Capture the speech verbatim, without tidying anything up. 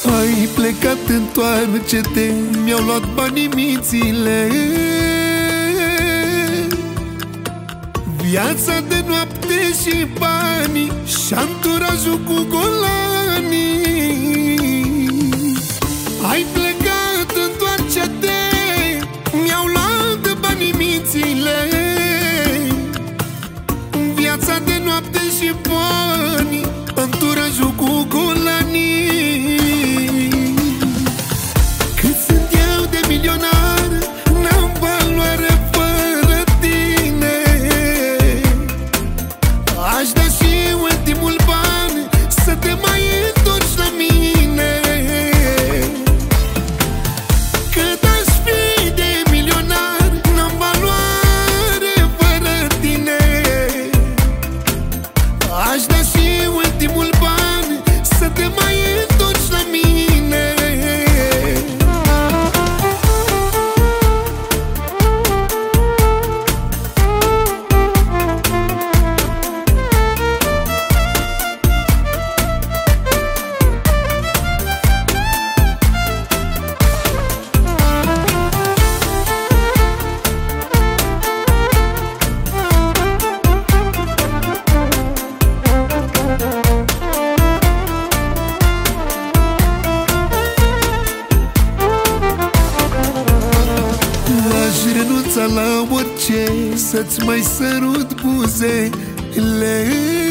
Ai plecat, întoarce-te, mi-au luat banii mințile. Viața de noapte și banii și anturajul cu golanii. Ai plecat, întoarce-te, mi-au luat banii mințile. Viața de noapte și banii, anturajul cu golanii. Cât sunt eu de milionar, n-am valoare fără tine. Aș da și ultimul ban să te mai întorci la mine. Cât aș fi de milionar, n-am valoare fără tine. Aș da și ultimul ban să te mai întorci la mine. Renunța la orice, să-ți mai sărut buzele.